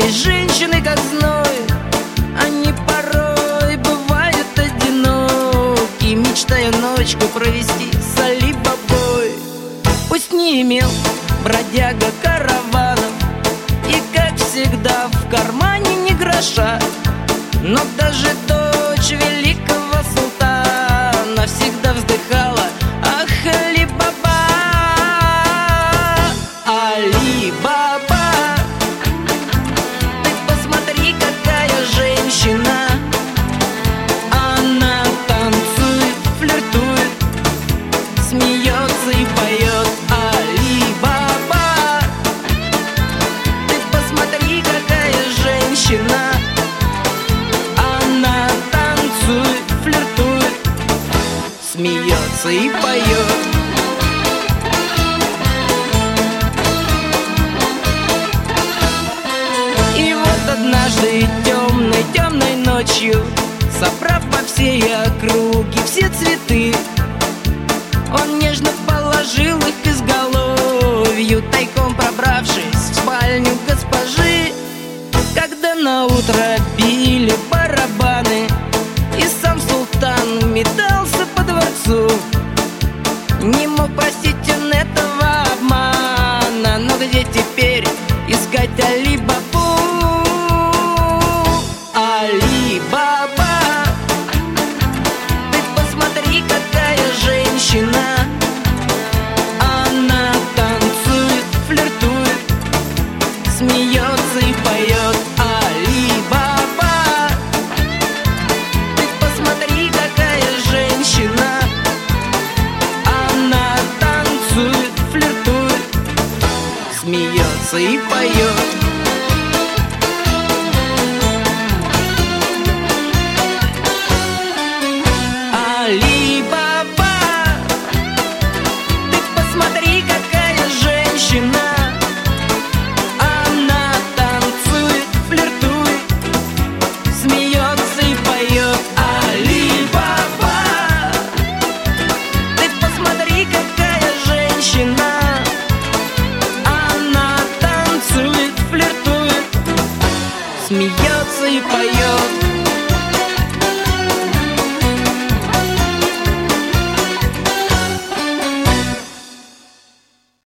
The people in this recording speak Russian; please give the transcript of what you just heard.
Есть женщины, как зной, они порой бывают одиноки, мечтая ночку провести с Али-Бабой. Пусть не имел бродяга караванов и, как всегда, в кармане ни гроша, но даже дочь великого султана всегда вздыхала: ах, Али-Баба, Али-Баба. Ты посмотри, какая женщина, она танцует, флиртует, смеется и поет. Али-Баба, ты посмотри, какая женщина, она танцует, флиртует, смеется и поет. И вот однажды темной ночью, собрав по всей округе все цветы, он нежно положил их к изголовью, тайком пробравшись в спальню госпожи. Когда наутро били барабаны и сам султан метался по дворцу, не мог простить он этого обмана. Но где теперь искать Али-Бабу? Али-Баба, ты посмотри, какая женщина, она танцует, флиртует, смеется и поет. Али-Баба, ты посмотри, какая женщина, она танцует, флиртует, смеется и поет.